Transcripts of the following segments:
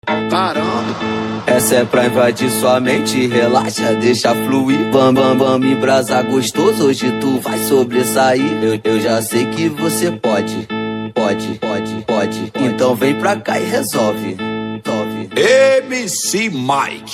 Caramba. Essa é pra invadir sua mente, relaxa, deixa fluir. Bam, bam, bam, me brasa gostoso, hoje tu vai sobressair. Eu já sei que você pode. Então vem pra cá e resolve. MC Mike.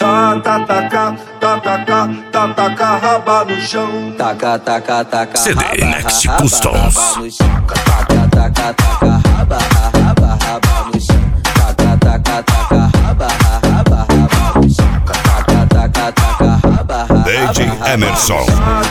Taca, raba no chão. Taca, CD raba, Next raba, Customs. raba no chão. Taca, raba no chão. Taca, raba no chão. Taca, raba. DJ Emerson.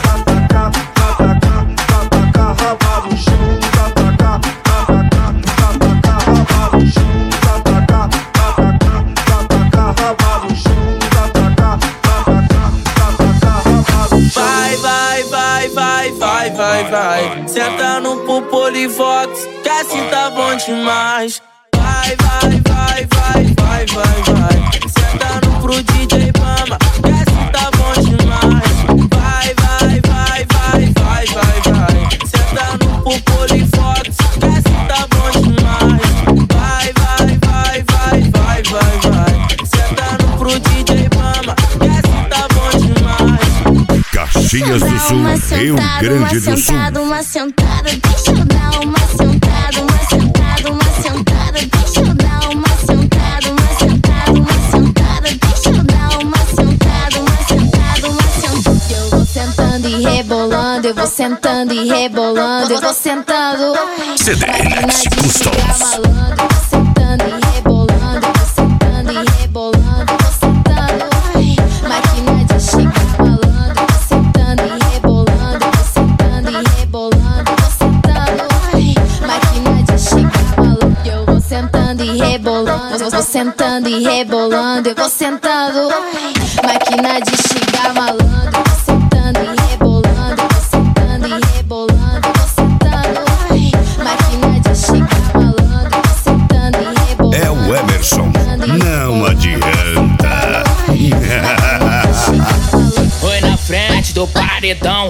Vai, senta no Polivox, que assim tá bom demais. Vai, senta no pro DJ Bama, que assim tá bom demais. Vai, senta no pro Polivox, que assim tá bom demais. Vai, senta no pro DJ Bama, que assim tá bom demais. Caxias do Sul, Rio Grande do Sul. Uma sentada, deixa eu dar uma sentada, deixa eu dar uma sentada, deixa eu dar uma sentada. Eu vou sentando e rebolando, eu vou sentando e rebolando, eu vou sentando. CD Next Customs. Sentando e rebolando, eu vou sentando e rebolando, eu vou sentando. Máquina de chique falando, eu vou sentando e rebolando, eu vou sentando e rebolando, eu vou sentando. Máquina de chique falando, eu vou sentando e rebolando, eu vou sentando e rebolando, eu vou sentando. Máquina de chique malandro, eu vou sentando e rebolando, eu vou sentando e rebolando, eu vou sentando. Máquina de chique malandro, eu vou sentando e rebolando. É o Emerson, não adianta. Foi na frente do paredão.